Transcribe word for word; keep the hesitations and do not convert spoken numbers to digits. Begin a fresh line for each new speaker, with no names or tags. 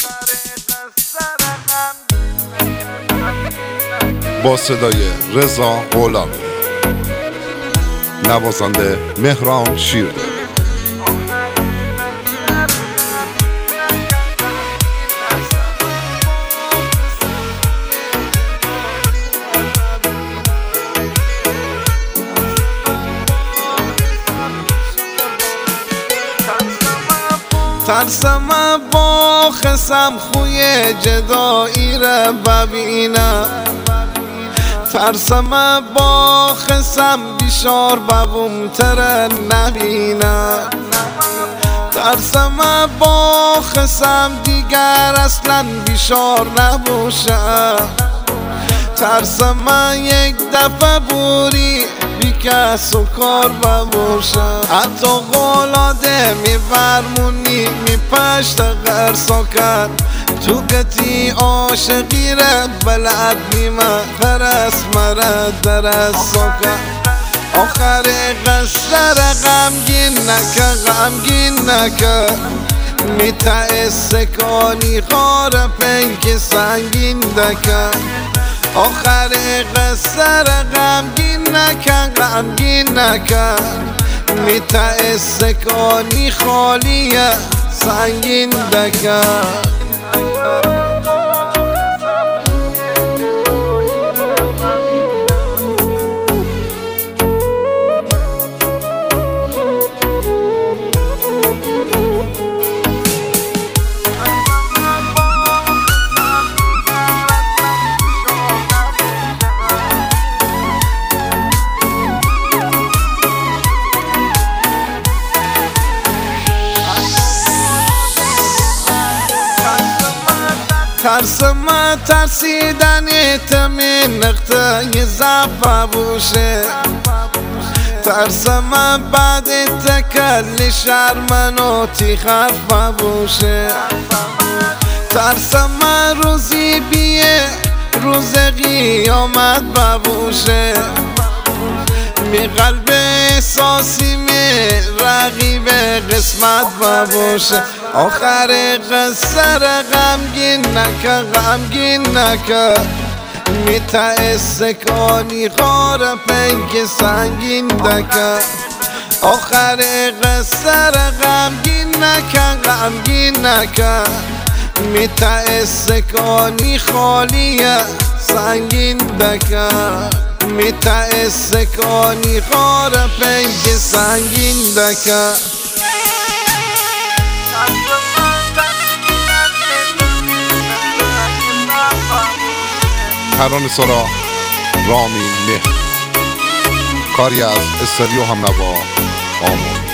با صدای رضا غلامی، نوازنده مهران شیرده.
ترسم با خسم خوی جدایی را ببینم، ترسم با خسم بیشار ببوم تر نبینم، ترسم با خسم دیگر اصلا بیشار نباشم، ترسم یک دفعه بوری بی کس و کار بباشم. حتی قلاده می فرمونی می پشت غرسا کرد، تو گتی عاشقی را بلد نیمه خرس مرد درسا کرد. آخر قصه را غمگین نکه غمگین نکه، می تأس کانی خار پنک سنگین دکه. آخر قصه را غمگین نکن غمگین نکن، می تأس کانی خالیه سنگین دکن. ترسم ترسیدن تمین نقطه ضعف بوشه، ترسم بعد تکل شرمن و تیخف بوشه، ترسم روزی بیه روز قیامت ببوشه، می قلب احساسی می رقیب قسمت ببوشه. آخر قصه را غمگین نکه غمگین نکه، می تأس کانی خار پنک سنگین دکه. آخر قصه را غمگین نکه غمگین نکه، می تأس کانی خالیه سنگین دکه، می تأس کانی خار پنک سنگین دکه.
ترانه سرا رامین مهر، کاری از استودیو همنوا آمون.